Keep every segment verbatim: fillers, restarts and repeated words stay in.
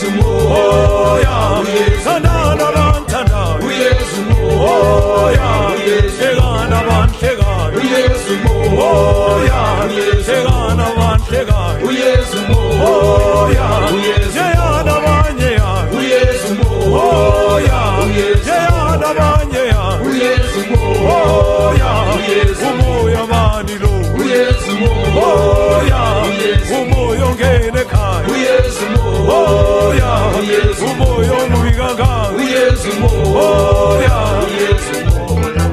uyesu moya sanana bantanda uyesu moya segana bantegana uyesu moya segana bantegana uyesu moya yeyana banyeya uyesu moya yeyana banyeya uyesu moya umoya manilo uyesu moya umoya ngene kai uyesu moya umoya mubiganga uyesu moya uyesu moya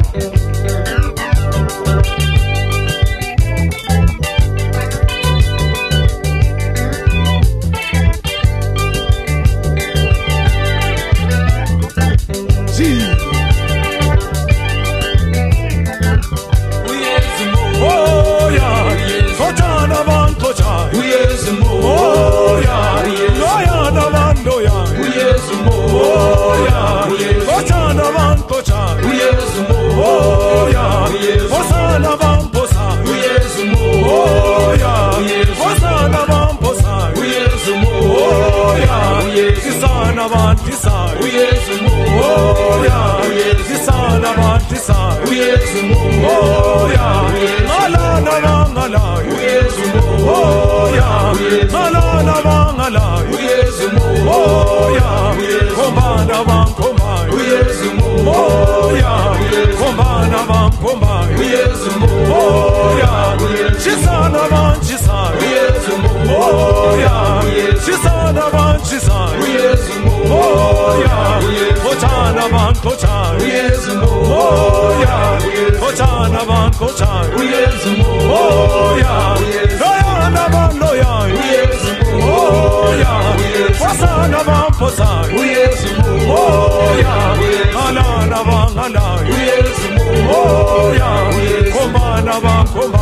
Kisana bantisa uyesu moya kisana bantisa uyesu moya malana mangala uyesu moya malana mangala uyesu moya kombana bankomba uyesu moya kombana bankomba uyesu moya kisana bantisa uyesu moya kisana bantisa uyesu moya kochana ban kochana uyesu moya kochana ban kochana uyesu moya loyana ban loyana uyesu moya posana ban posana uyesu moya alana ban alana uyesu moya kombana ban kombana